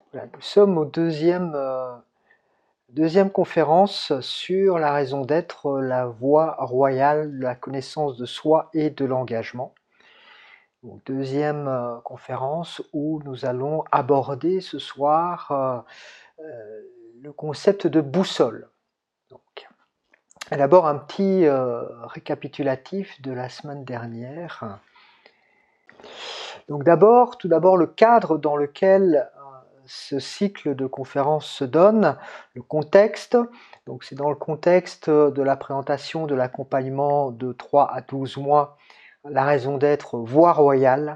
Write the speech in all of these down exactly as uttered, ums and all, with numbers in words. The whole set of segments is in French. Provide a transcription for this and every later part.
Voilà, nous sommes au deuxième, euh, deuxième conférence sur la raison d'être, la voie royale, la connaissance de soi et de l'engagement. Donc, deuxième euh, conférence où nous allons aborder ce soir euh, euh, le concept de boussole. Donc, d'abord un petit euh, récapitulatif de la semaine dernière. Donc d'abord, tout d'abord le cadre dans lequel ce cycle de conférences se donne, le contexte. Donc c'est dans le contexte de la présentation de l'accompagnement de trois à douze mois, la raison d'être voie royale,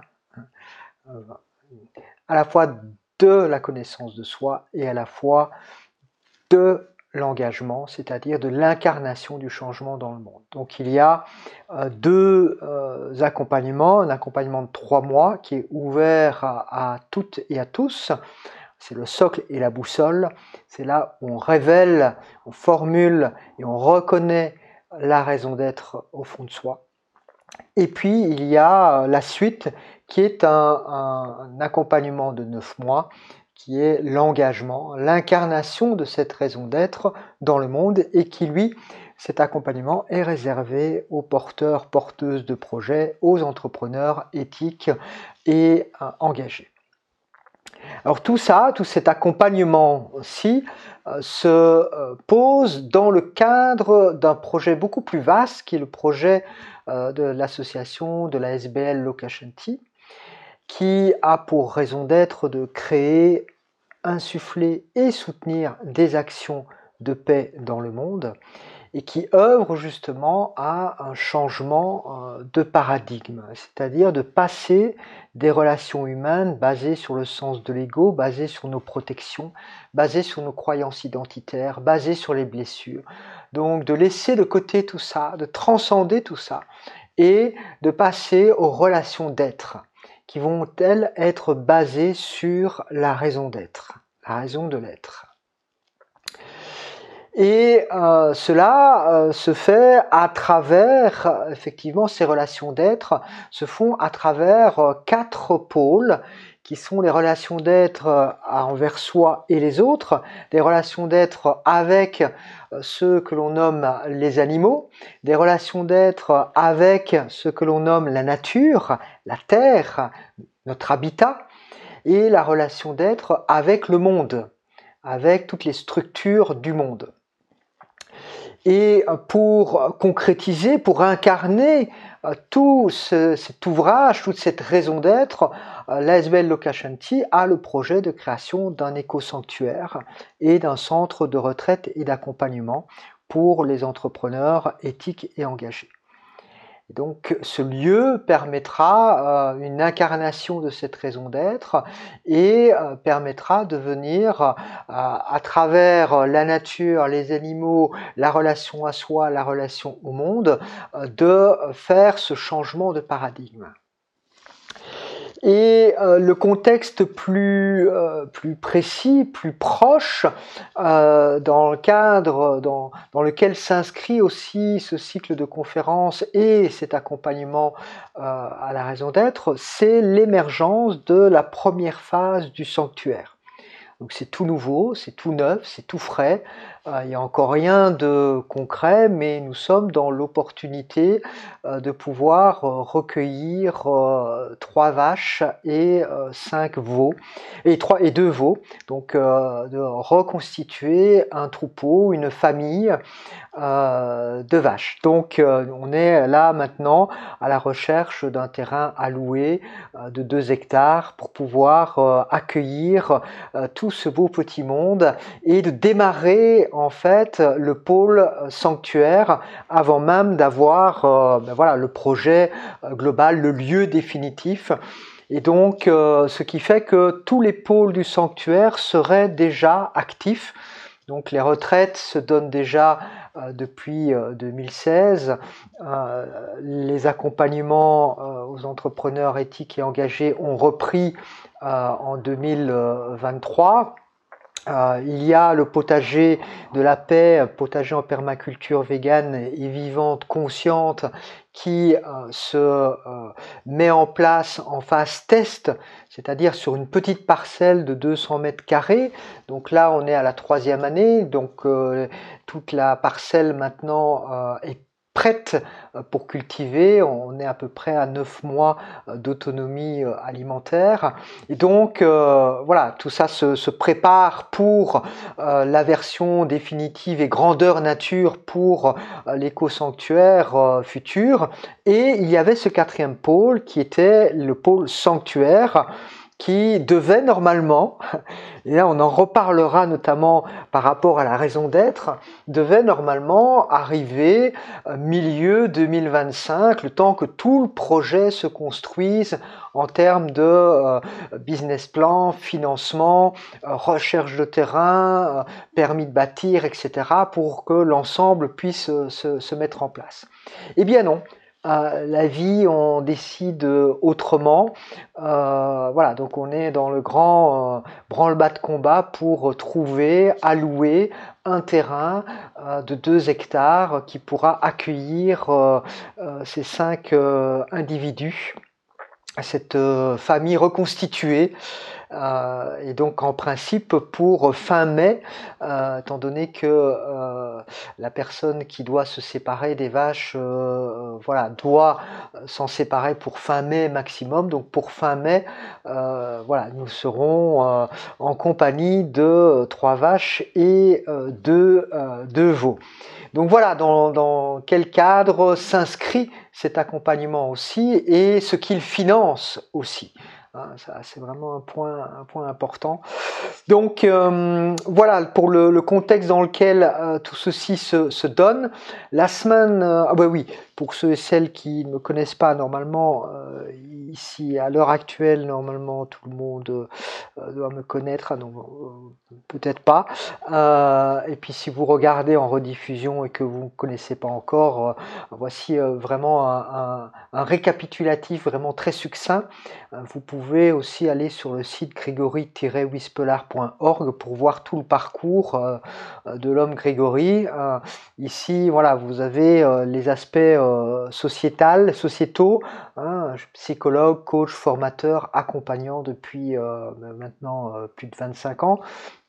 à la fois de la connaissance de soi et à la fois de l'engagement, c'est-à-dire de l'incarnation du changement dans le monde. Donc il y a euh, deux euh, accompagnements, un accompagnement de trois mois qui est ouvert à, à toutes et à tous. C'est le socle et la boussole. C'est là où on révèle, on formule et on reconnaît la raison d'être au fond de soi. Et puis, il y a la suite qui est un, un, un accompagnement de neuf mois, qui est l'engagement, l'incarnation de cette raison d'être dans le monde et qui, lui, cet accompagnement est réservé aux porteurs, porteuses de projets, aux entrepreneurs éthiques et euh, engagés. Alors tout ça, tout cet accompagnement aussi, euh, se euh, pose dans le cadre d'un projet beaucoup plus vaste qui est le projet euh, de l'association de la S B L Lokashanti, qui a pour raison d'être de créer, insuffler et soutenir des actions de paix dans le monde et qui œuvre justement à un changement de paradigme, c'est-à-dire de passer des relations humaines basées sur le sens de l'ego, basées sur nos protections, basées sur nos croyances identitaires, basées sur les blessures. Donc de laisser de côté tout ça, de transcender tout ça et de passer aux relations d'être qui vont, elles, être basées sur la raison d'être, la raison de l'être. Et euh, cela euh, se fait à travers, effectivement, ces relations d'être se font à travers euh, quatre pôles qui sont les relations d'être euh, envers soi et les autres, des relations d'être avec euh, ceux que l'on nomme les animaux, des relations d'être avec ce que l'on nomme la nature, la terre, notre habitat, et la relation d'être avec le monde, avec toutes les structures du monde. Et pour concrétiser, pour incarner tout ce, cet ouvrage, toute cette raison d'être, l'A S B L Lokashanti a le projet de création d'un éco-sanctuaire et d'un centre de retraite et d'accompagnement pour les entrepreneurs éthiques et engagés. Donc ce lieu permettra euh, une incarnation de cette raison d'être et euh, permettra de venir euh, à travers la nature, les animaux, la relation à soi, la relation au monde, euh, de faire ce changement de paradigme. Et euh, le contexte plus, euh, plus précis, plus proche, euh, dans le cadre dans, dans lequel s'inscrit aussi ce cycle de conférences et cet accompagnement euh, à la raison d'être, c'est l'émergence de la première phase du sanctuaire. Donc c'est tout nouveau, c'est tout neuf, c'est tout frais. Euh, il n'y a encore rien de concret, mais nous sommes dans l'opportunité euh, de pouvoir euh, recueillir euh, trois vaches et euh, cinq veaux, et trois et deux veaux. Donc euh, de reconstituer un troupeau, une famille euh, de vaches. Donc euh, on est là maintenant à la recherche d'un terrain alloué euh, de deux hectares pour pouvoir euh, accueillir euh, tout ce beau petit monde et de démarrer en fait le pôle sanctuaire avant même d'avoir euh, ben voilà, le projet global, le lieu définitif. Et donc euh, ce qui fait que tous les pôles du sanctuaire seraient déjà actifs. Donc les retraites se donnent déjà euh, depuis euh, deux mille seize, euh, les accompagnements euh, aux entrepreneurs éthiques et engagés ont repris euh, en deux mille vingt-trois. Euh, il y a le potager de la paix, potager en permaculture végane et vivante, consciente, qui euh, se euh, met en place en phase test, c'est-à-dire sur une petite parcelle de deux cents mètres carrés. Donc là, on est à la troisième année, donc euh, toute la parcelle maintenant euh, est prête pour cultiver. On est à peu près à neuf mois d'autonomie alimentaire. Et donc, euh, voilà, tout ça se, se prépare pour euh, la version définitive et grandeur nature pour euh, l'éco-sanctuaire euh, futur. Et il y avait ce quatrième pôle qui était le pôle sanctuaire, qui devait normalement, et là on en reparlera notamment par rapport à la raison d'être, devait normalement arriver euh, milieu deux mille vingt-cinq, le temps que tout le projet se construise en termes de euh, business plan, financement, euh, recherche de terrain, euh, permis de bâtir, et cetera, pour que l'ensemble puisse euh, se, se mettre en place. Eh bien non. Euh, la vie, on décide autrement. Euh, voilà, donc on est dans le grand euh, branle-bas de combat pour trouver, allouer un terrain euh, de deux hectares qui pourra accueillir euh, euh, ces cinq euh, individus, cette euh, famille reconstituée. Euh, et donc en principe pour fin mai, euh, étant donné que euh, la personne qui doit se séparer des vaches, euh, voilà, doit s'en séparer pour fin mai maximum. Donc pour fin mai, euh, voilà, nous serons euh, en compagnie de trois vaches et euh, deux, euh, deux veaux. Donc voilà, dans, dans quel cadre s'inscrit cet accompagnement aussi et ce qu'il finance aussi. Hein, ça, c'est vraiment un point, un point important. Donc euh, voilà pour le, le contexte dans lequel euh, tout ceci se, se donne. La semaine, euh, ah bah oui, pour ceux et celles qui ne me connaissent pas, normalement, euh, ici à l'heure actuelle, normalement tout le monde euh, doit me connaître, ah non, euh, peut-être pas. Euh, et puis si vous regardez en rediffusion et que vous ne connaissez pas encore, euh, voici euh, vraiment un, un, un récapitulatif vraiment très succinct. Vous pouvez aussi aller sur le site grégory tiret wispelar point org pour voir tout le parcours euh, de l'homme Grégory. Euh, ici, voilà, vous avez euh, les aspects euh, sociétal, sociétaux, hein, psychologue, coach, formateur, accompagnant depuis euh, maintenant euh, plus de vingt-cinq ans.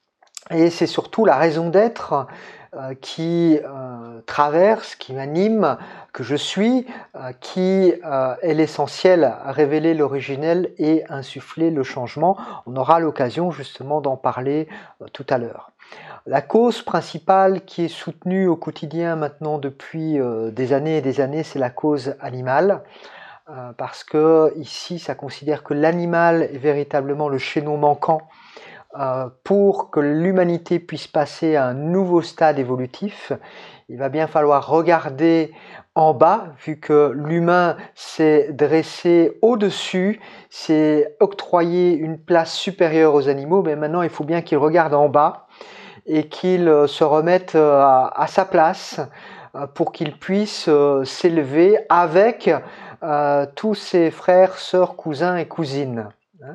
Et c'est surtout la raison d'être euh, qui euh, traverse, qui m'anime, que je suis, euh, qui euh, est l'essentiel à révéler l'originel et insuffler le changement. On aura l'occasion justement d'en parler euh, tout à l'heure. La cause principale qui est soutenue au quotidien maintenant depuis euh, des années et des années, c'est la cause animale. Euh, parce que ici, ça considère que l'animal est véritablement le chaînon manquant Euh, pour que l'humanité puisse passer à un nouveau stade évolutif. Il va bien falloir regarder en bas, vu que l'humain s'est dressé au-dessus, s'est octroyé une place supérieure aux animaux, mais maintenant il faut bien qu'il regarde en bas et qu'il se remette à, à sa place pour qu'il puisse s'élever avec euh, tous ses frères, sœurs, cousins et cousines.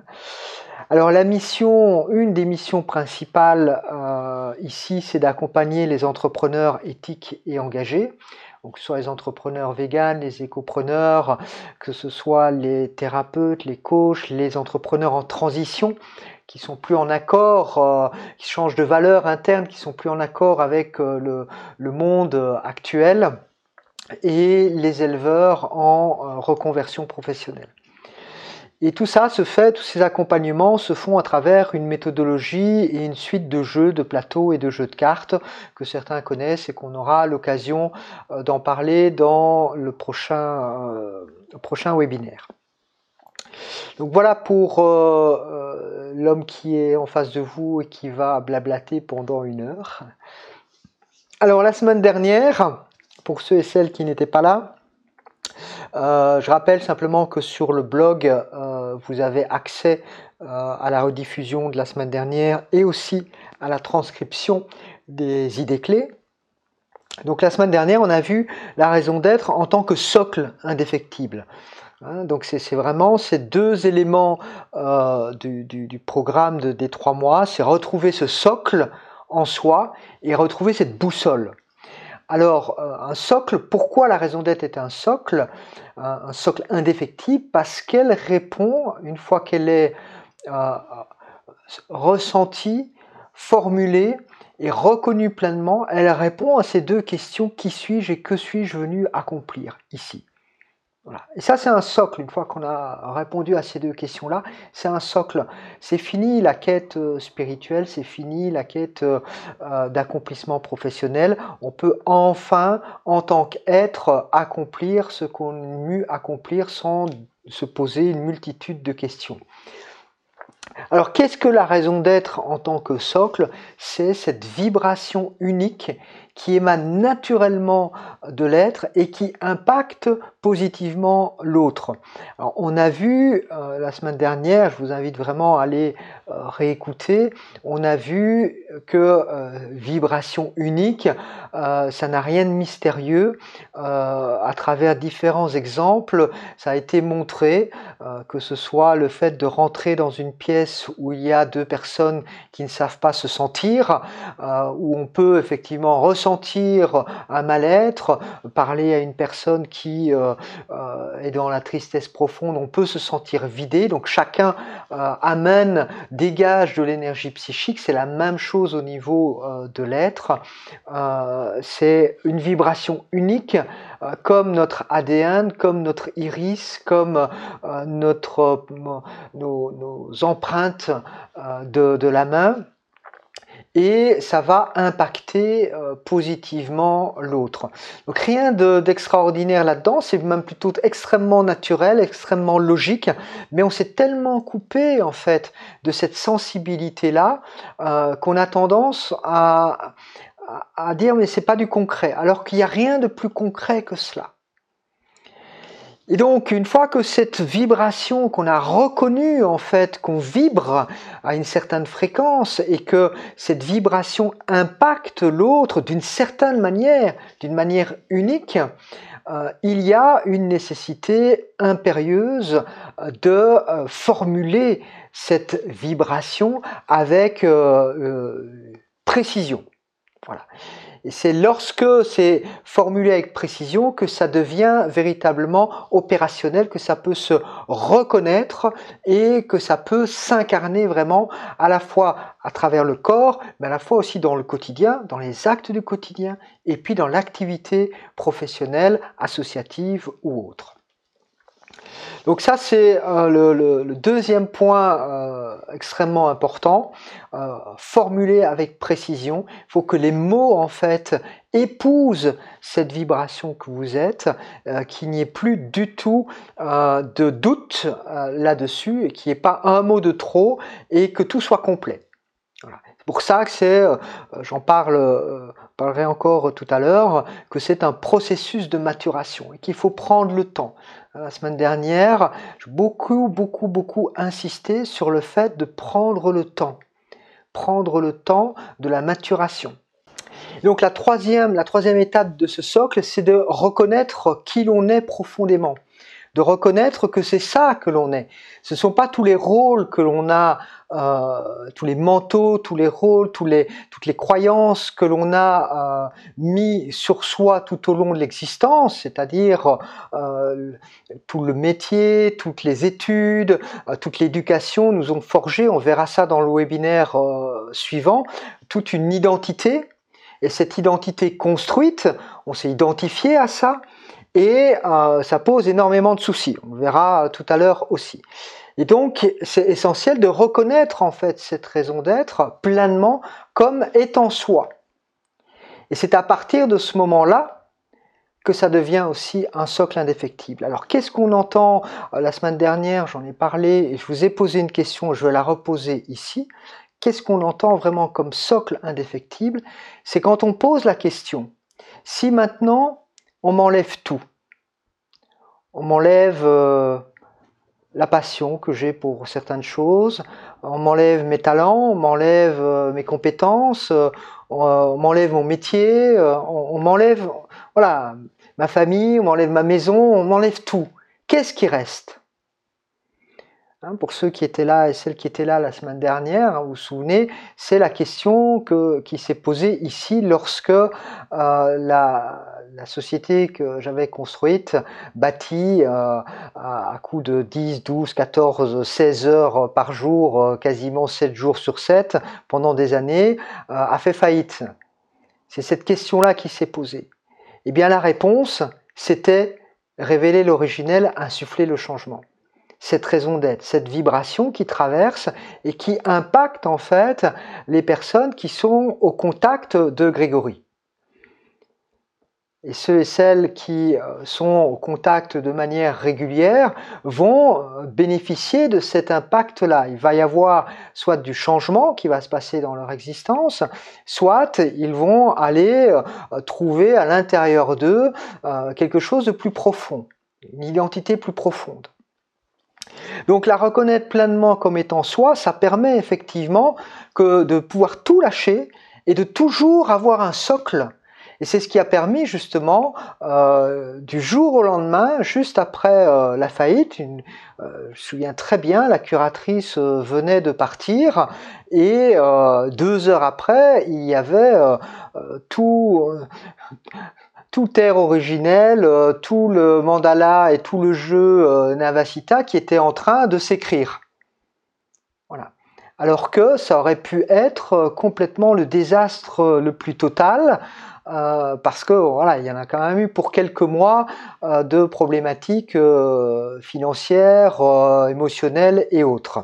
Alors la mission, une des missions principales euh, ici, c'est d'accompagner les entrepreneurs éthiques et engagés. Donc que ce soit les entrepreneurs véganes, les écopreneurs, que ce soit les thérapeutes, les coachs, les entrepreneurs en transition, qui sont plus en accord, euh, qui changent de valeur interne, qui sont plus en accord avec euh, le, le monde actuel, et les éleveurs en euh, reconversion professionnelle. Et tout ça se fait, tous ces accompagnements se font à travers une méthodologie et une suite de jeux, de plateaux et de jeux de cartes que certains connaissent et qu'on aura l'occasion d'en parler dans le prochain, euh, le prochain webinaire. Donc voilà pour euh, l'homme qui est en face de vous et qui va blablater pendant une heure. Alors la semaine dernière, pour ceux et celles qui n'étaient pas là, Euh, je rappelle simplement que sur le blog, euh, vous avez accès euh, à la rediffusion de la semaine dernière et aussi à la transcription des idées clés. Donc la semaine dernière, on a vu la raison d'être en tant que socle indéfectible. Hein, donc c'est vraiment ces deux éléments euh, du, du, du programme de, des trois mois, c'est retrouver ce socle en soi et retrouver cette boussole. Alors, euh, un socle, pourquoi la raison d'être est un socle, un, un socle indéfectible? Parce qu'elle répond, une fois qu'elle est euh, ressentie, formulée et reconnue pleinement, elle répond à ces deux questions: qui suis-je et que suis-je venu accomplir ici? Voilà. Et ça, c'est un socle. Une fois qu'on a répondu à ces deux questions-là, c'est un socle. C'est fini la quête spirituelle, c'est fini la quête euh, d'accomplissement professionnel. On peut enfin, en tant qu'être, accomplir ce qu'on a voulu accomplir sans se poser une multitude de questions. Alors, qu'est-ce que la raison d'être en tant que socle? C'est cette vibration unique qui émane naturellement de l'être et qui impacte positivement l'autre. On a vu euh, la semaine dernière, je vous invite vraiment à aller euh, réécouter, on a vu que euh, vibration unique, euh, ça n'a rien de mystérieux. Euh, à travers différents exemples, ça a été montré, euh, que ce soit le fait de rentrer dans une pièce où il y a deux personnes qui ne savent pas se sentir, euh, où on peut effectivement ressentir un mal-être, parler à une personne qui euh, euh, est dans la tristesse profonde, on peut se sentir vidé, donc chacun euh, amène, dégage de l'énergie psychique, c'est la même chose au niveau euh, de l'être, euh, c'est une vibration unique, euh, comme notre A D N, comme notre iris, comme euh, notre, euh, nos, nos empreintes euh, de, de la main, et ça va impacter euh, positivement l'autre. Donc rien d'extraordinaire de, là-dedans, c'est même plutôt extrêmement naturel, extrêmement logique, mais on s'est tellement coupé en fait de cette sensibilité-là euh, qu'on a tendance à, à, à dire mais c'est pas du concret, alors qu'il n'y a rien de plus concret que cela. Et donc, une fois que cette vibration, qu'on a reconnue en fait, qu'on vibre à une certaine fréquence et que cette vibration impacte l'autre d'une certaine manière, d'une manière unique, euh, il y a une nécessité impérieuse de euh, formuler cette vibration avec euh, euh, précision. Voilà. Et c'est lorsque c'est formulé avec précision que ça devient véritablement opérationnel, que ça peut se reconnaître et que ça peut s'incarner vraiment à la fois à travers le corps, mais à la fois aussi dans le quotidien, dans les actes du quotidien et puis dans l'activité professionnelle, associative ou autre. Donc ça, c'est euh, le, le, le deuxième point euh, extrêmement important, euh, formuler avec précision. Il faut que les mots, en fait, épousent cette vibration que vous êtes, euh, qu'il n'y ait plus du tout euh, de doute euh, là-dessus, et qu'il n'y ait pas un mot de trop, et que tout soit complet. Voilà. C'est pour ça que c'est, euh, j'en parle, euh, parlerai encore tout à l'heure, que c'est un processus de maturation, et qu'il faut prendre le temps. La semaine dernière, j'ai beaucoup, beaucoup, beaucoup insisté sur le fait de prendre le temps. Prendre le temps de la maturation. Donc la troisième, la troisième étape de ce socle, c'est de reconnaître qui l'on est profondément. De reconnaître que c'est ça que l'on est. Ce ne sont pas tous les rôles que l'on a, euh, tous les manteaux, tous les rôles, tous les, toutes les croyances que l'on a euh, mis sur soi tout au long de l'existence, c'est-à-dire euh, tout le métier, toutes les études, euh, toute l'éducation nous ont forgé, on verra ça dans le webinaire euh, suivant, toute une identité. Et cette identité construite, on s'est identifié à ça, et euh, ça pose énormément de soucis. On verra tout à l'heure aussi. Et donc, c'est essentiel de reconnaître en fait cette raison d'être pleinement comme étant soi. Et c'est à partir de ce moment-là que ça devient aussi un socle indéfectible. Alors, qu'est-ce qu'on entend? La semaine dernière, j'en ai parlé et je vous ai posé une question, je vais la reposer ici. Qu'est-ce qu'on entend vraiment comme socle indéfectible? C'est quand on pose la question, si maintenant on m'enlève tout, on m'enlève euh, la passion que j'ai pour certaines choses, on m'enlève mes talents, on m'enlève euh, mes compétences, euh, on, on m'enlève mon métier, euh, on, on m'enlève voilà, ma famille, on m'enlève ma maison, on m'enlève tout. qu'est-ce qui reste? Hein, pour ceux qui étaient là et celles qui étaient là la semaine dernière, hein, vous vous souvenez, c'est la question que, qui s'est posée ici lorsque euh, la, la société que j'avais construite, bâtie euh, à, à coup de dix, douze, quatorze, seize heures par jour, euh, quasiment sept jours sur sept, pendant des années, euh, a fait faillite. C'est cette question-là qui s'est posée. Eh bien la réponse, c'était révéler l'originel, insuffler le changement. Cette raison d'être, cette vibration qui traverse et qui impacte en fait les personnes qui sont au contact de Grégory. Et ceux et celles qui sont au contact de manière régulière vont bénéficier de cet impact-là. Il va y avoir soit du changement qui va se passer dans leur existence, soit ils vont aller trouver à l'intérieur d'eux quelque chose de plus profond, une identité plus profonde. Donc la reconnaître pleinement comme étant soi, ça permet effectivement que de pouvoir tout lâcher et de toujours avoir un socle. Et c'est ce qui a permis justement euh, du jour au lendemain, juste après euh, la faillite, une, euh, je me souviens très bien, la curatrice euh, venait de partir et euh, deux heures après, il y avait euh, tout... Euh, tout air originel, euh, tout le mandala et tout le jeu euh, Navasita qui était en train de s'écrire. Voilà. Alors que ça aurait pu être complètement le désastre le plus total, euh, parce que voilà, il y en a quand même eu pour quelques mois euh, de problématiques euh, financières, euh, émotionnelles et autres.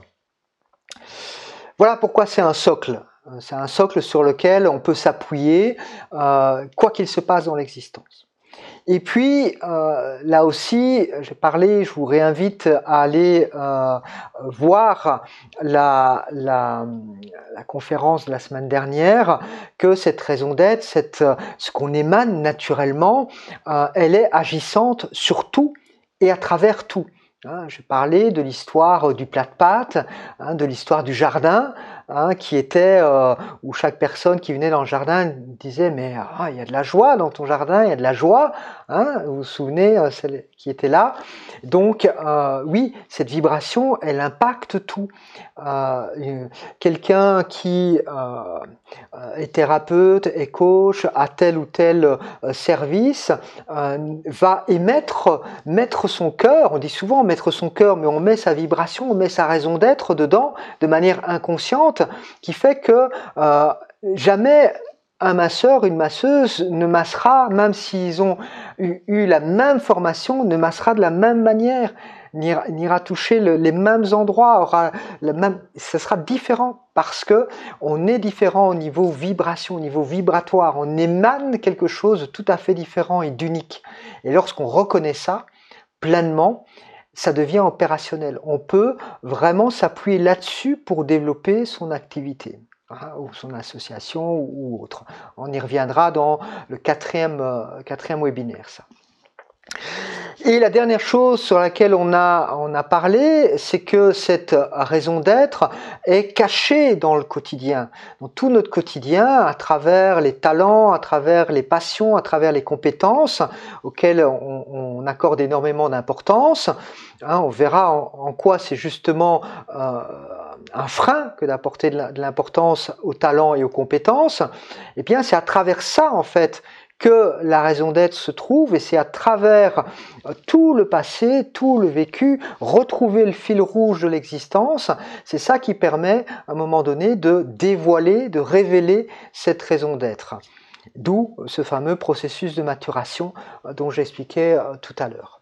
Voilà pourquoi c'est un socle. C'est un socle sur lequel on peut s'appuyer, euh, quoi qu'il se passe dans l'existence. Et puis, euh, là aussi, j'ai parlé, je vous réinvite à aller euh, voir la, la, la conférence de la semaine dernière, que cette raison d'être, cette, ce qu'on émane naturellement, euh, elle est agissante sur tout et à travers tout. Hein, je parlais de l'histoire du plat de pâtes, hein, de l'histoire du jardin, hein, qui était euh, où chaque personne qui venait dans le jardin disait mais ah, il y a de la joie dans ton jardin, il y a de la joie, hein, vous vous souvenez, euh, celle qui était là. Donc euh, oui, cette vibration, elle impacte tout. Euh, quelqu'un qui euh, est thérapeute, est coach, a tel ou tel euh, service, euh, va émettre, mettre son cœur, on dit souvent mettre son cœur, mais on met sa vibration, on met sa raison d'être dedans de manière inconsciente, qui fait que euh, jamais un masseur, une masseuse ne massera, même s'ils ont eu, eu la même formation, ne massera de la même manière, n'ira toucher le, les mêmes endroits, aura le même, ce sera différent parce que on est différent au niveau vibration, au niveau vibratoire, on émane quelque chose de tout à fait différent et d'unique. Et lorsqu'on reconnaît ça pleinement, ça devient opérationnel. On peut vraiment s'appuyer là-dessus pour développer son activité, hein, ou son association ou autre. On y reviendra dans le quatrième, euh, quatrième webinaire, ça. Et la dernière chose sur laquelle on a, on a parlé, c'est que cette raison d'être est cachée dans le quotidien, dans tout notre quotidien, à travers les talents, à travers les passions, à travers les compétences auxquelles on, on accorde énormément d'importance. Hein, on verra en, en quoi c'est justement euh, un frein que d'apporter de l'importance aux talents et aux compétences. Et bien, c'est à travers ça, en fait, que la raison d'être se trouve, et c'est à travers tout le passé, tout le vécu, retrouver le fil rouge de l'existence, c'est ça qui permet à un moment donné de dévoiler, de révéler cette raison d'être. D'où ce fameux processus de maturation dont j'expliquais tout à l'heure.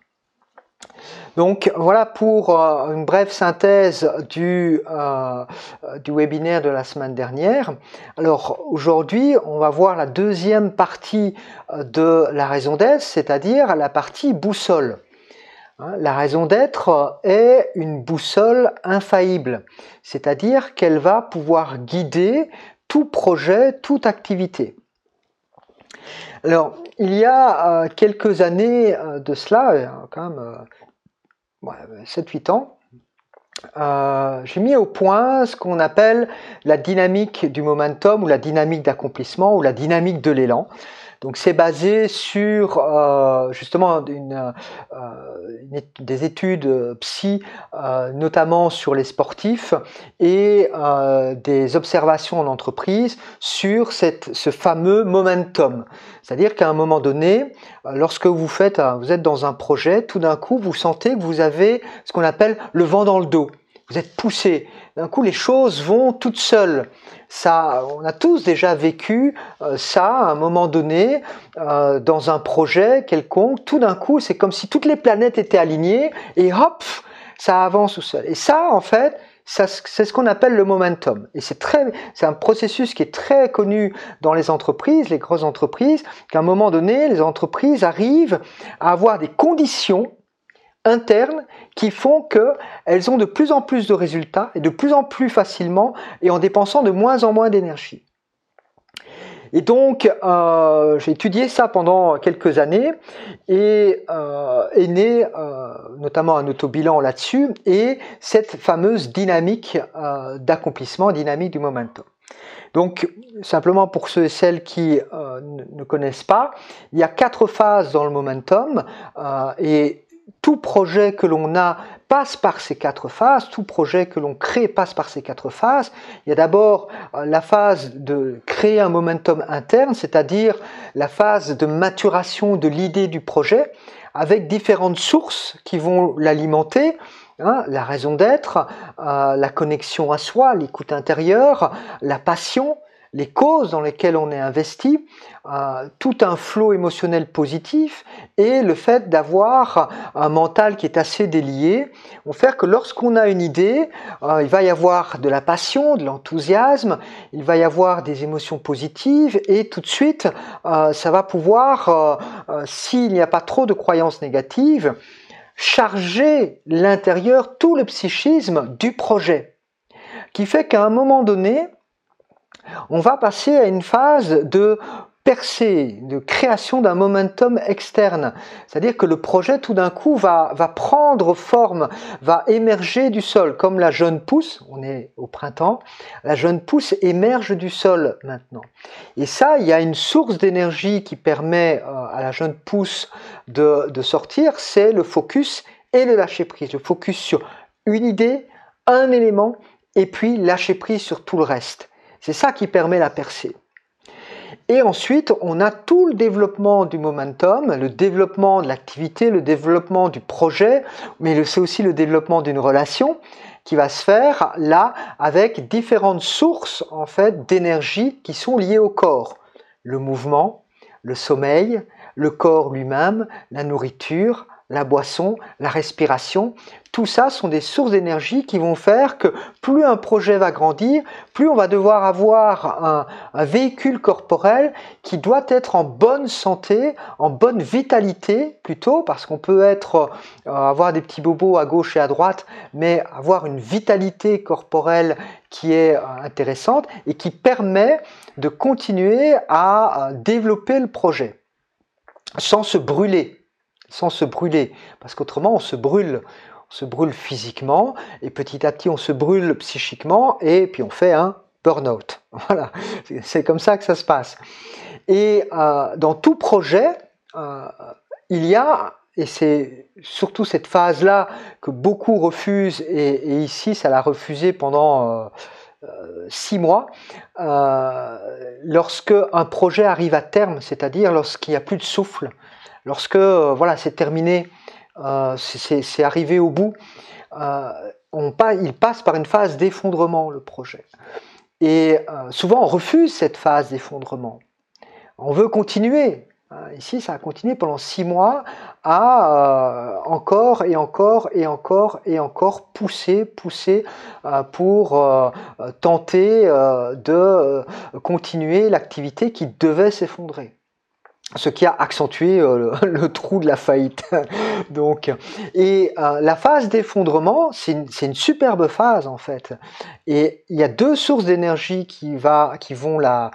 Donc voilà pour euh, une brève synthèse du, euh, du webinaire de la semaine dernière. Alors aujourd'hui, on va voir la deuxième partie de la raison d'être, c'est-à-dire la partie boussole. Hein, la raison d'être est une boussole infaillible, c'est-à-dire qu'elle va pouvoir guider tout projet, toute activité. Alors, il y a euh, quelques années euh, de cela, euh, quand même euh, ouais, sept huit ans, euh, j'ai mis au point ce qu'on appelle la dynamique du momentum ou la dynamique d'accomplissement ou la dynamique de l'élan, Donc c'est basé sur euh, justement une, euh, une, des études psy, euh, notamment sur les sportifs, et euh, des observations en entreprise sur cette, ce fameux momentum. C'est-à-dire qu'à un moment donné, lorsque vous faites, vous êtes dans un projet, tout d'un coup vous sentez que vous avez ce qu'on appelle le vent dans le dos. Vous êtes poussé. D'un coup, les choses vont toutes seules. Ça, on a tous déjà vécu euh, ça à un moment donné euh, dans un projet quelconque. Tout d'un coup, c'est comme si toutes les planètes étaient alignées et hop, ça avance tout seul. Et ça, en fait, ça, c'est ce qu'on appelle le momentum. Et c'est très, c'est un processus qui est très connu dans les entreprises, les grosses entreprises, qu'à un moment donné, les entreprises arrivent à avoir des conditions internes qui font qu'elles ont de plus en plus de résultats et de plus en plus facilement et en dépensant de moins en moins d'énergie. Et donc, euh, j'ai étudié ça pendant quelques années et euh, est né euh, notamment un autobilan là-dessus et cette fameuse dynamique euh, d'accomplissement, dynamique du momentum. Donc, simplement pour ceux et celles qui euh, ne connaissent pas, il y a quatre phases dans le momentum euh, et tout projet que l'on a passe par ces quatre phases, tout projet que l'on crée passe par ces quatre phases. Il y a d'abord la phase de créer un momentum interne, c'est-à-dire la phase de maturation de l'idée du projet, avec différentes sources qui vont l'alimenter. Hein, la raison d'être, euh, la connexion à soi, l'écoute intérieure, la passion, les causes dans lesquelles on est investi, euh, tout un flot émotionnel positif et le fait d'avoir un mental qui est assez délié vont faire que lorsqu'on a une idée, euh, il va y avoir de la passion, de l'enthousiasme, il va y avoir des émotions positives et tout de suite, euh, ça va pouvoir, euh, euh, s'il n'y a pas trop de croyances négatives, charger l'intérieur, tout le psychisme du projet, qui fait qu'à un moment donné, on va passer à une phase de percée, de création d'un momentum externe. C'est-à-dire que le projet, tout d'un coup, va, va prendre forme, va émerger du sol, comme la jeune pousse, on est au printemps, la jeune pousse émerge du sol maintenant. Et ça, il y a une source d'énergie qui permet euh, à la jeune pousse de, de sortir, c'est le focus et le lâcher prise. Le focus sur une idée, un élément, et puis lâcher prise sur tout le reste. C'est ça qui permet la percée. Et ensuite, on a tout le développement du momentum, le développement de l'activité, le développement du projet, mais c'est aussi le développement d'une relation qui va se faire là avec différentes sources en fait d'énergie qui sont liées au corps. Le mouvement, le sommeil, le corps lui-même, la nourriture, la boisson, la respiration, tout ça sont des sources d'énergie qui vont faire que plus un projet va grandir, plus on va devoir avoir un, un véhicule corporel qui doit être en bonne santé, en bonne vitalité plutôt, parce qu'on peut être, euh, avoir des petits bobos à gauche et à droite, mais avoir une vitalité corporelle qui est euh, intéressante et qui permet de continuer à euh, développer le projet sans se brûler. sans se brûler, parce qu'autrement on se brûle, on se brûle physiquement, et petit à petit on se brûle psychiquement, et puis on fait un burn-out. Voilà, c'est comme ça que ça se passe. Et euh, dans tout projet, euh, il y a, et c'est surtout cette phase-là que beaucoup refusent, et, et ici ça l'a refusé pendant euh, euh, six mois, euh, lorsque un projet arrive à terme, c'est-à-dire lorsqu'il n'y a plus de souffle, lorsque euh, voilà, c'est terminé, euh, c'est arrivé au bout, euh, on, il passe par une phase d'effondrement, le projet. Et euh, souvent, on refuse cette phase d'effondrement. On veut continuer. Ici, ça a continué pendant six mois à euh, encore et encore et encore et encore pousser, pousser euh, pour euh, tenter euh, de euh, continuer l'activité qui devait s'effondrer. Ce qui a accentué euh, le, le trou de la faillite. Donc, et euh, la phase d'effondrement, c'est une, une superbe phase en fait. Et il y a deux sources d'énergie qui, qui vont la,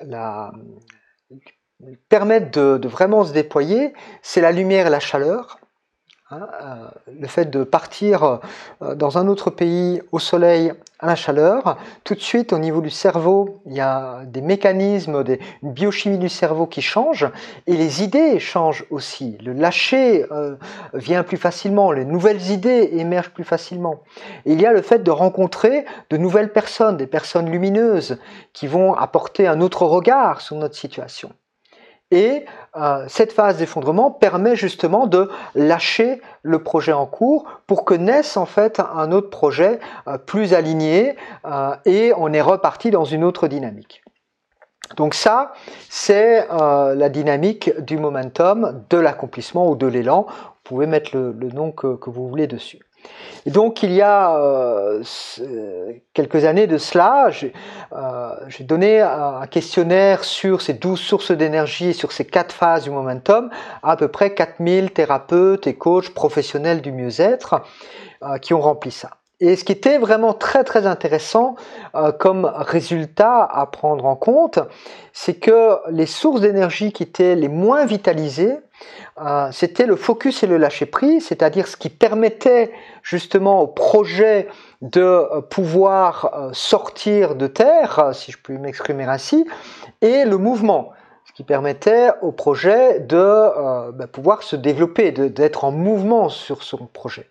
la permettre de, de vraiment se déployer. C'est la lumière et la chaleur. Hein, euh, le fait de partir euh, dans un autre pays au soleil, à la chaleur, tout de suite au niveau du cerveau, il y a des mécanismes, des, une biochimie du cerveau qui change et les idées changent aussi. Le lâcher euh, vient plus facilement, les nouvelles idées émergent plus facilement. Et il y a le fait de rencontrer de nouvelles personnes, des personnes lumineuses qui vont apporter un autre regard sur notre situation. Et euh, cette phase d'effondrement permet justement de lâcher le projet en cours pour que naisse en fait un autre projet euh, plus aligné euh, et on est reparti dans une autre dynamique. Donc ça, c'est euh, la dynamique du momentum, de l'accomplissement ou de l'élan. Vous pouvez mettre le, le nom que, que vous voulez dessus. Et donc il y a euh, quelques années de cela, j'ai euh, donné un questionnaire sur ces douze sources d'énergie et sur ces quatre phases du momentum à à peu près quatre mille thérapeutes et coachs professionnels du mieux-être euh, qui ont rempli ça. Et ce qui était vraiment très très intéressant euh, comme résultat à prendre en compte, c'est que les sources d'énergie qui étaient les moins vitalisées, euh, c'était le focus et le lâcher-prise, c'est-à-dire ce qui permettait justement au projet de euh, pouvoir euh, sortir de terre, si je puis m'exprimer ainsi, et le mouvement, ce qui permettait au projet de euh, bah, pouvoir se développer, d'être en mouvement sur son projet.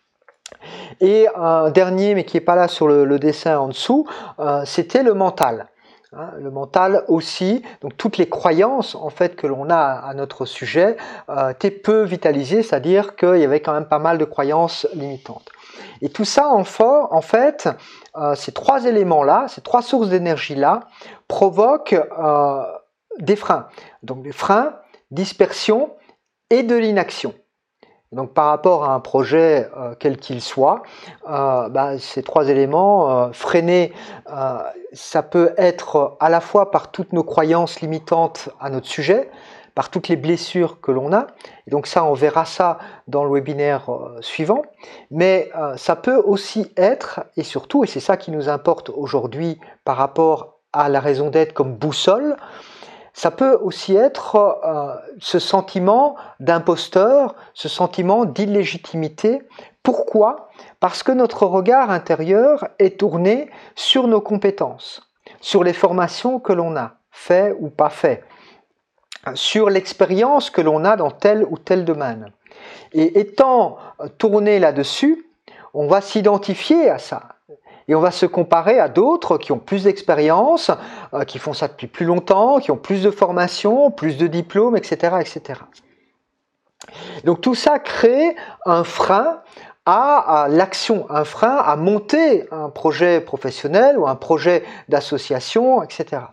Et un dernier, mais qui n'est pas là sur le, le dessin en dessous, euh, c'était le mental. Hein, le mental aussi, donc toutes les croyances en fait que l'on a à notre sujet euh, étaient peu vitalisées, c'est-à-dire qu'il y avait quand même pas mal de croyances limitantes. Et tout ça, en, for, en fait, euh, ces trois éléments-là, ces trois sources d'énergie-là, provoquent euh, des freins. Donc des freins, dispersion et de l'inaction. Donc par rapport à un projet euh, quel qu'il soit, euh, bah, ces trois éléments, euh, freiner, euh, ça peut être à la fois par toutes nos croyances limitantes à notre sujet, par toutes les blessures que l'on a, et donc ça on verra ça dans le webinaire euh, suivant, mais euh, ça peut aussi être, et surtout, et c'est ça qui nous importe aujourd'hui par rapport à la raison d'être comme boussole, ça peut aussi être euh, ce sentiment d'imposteur, ce sentiment d'illégitimité. Pourquoi ? Parce que notre regard intérieur est tourné sur nos compétences, sur les formations que l'on a, fait ou pas fait, sur l'expérience que l'on a dans tel ou tel domaine. Et étant tourné là-dessus, on va s'identifier à ça. Et on va se comparer à d'autres qui ont plus d'expérience, euh, qui font ça depuis plus longtemps, qui ont plus de formation, plus de diplômes, et cetera, et cetera. Donc tout ça crée un frein à, à l'action, un frein à monter un projet professionnel ou un projet d'association, et cetera.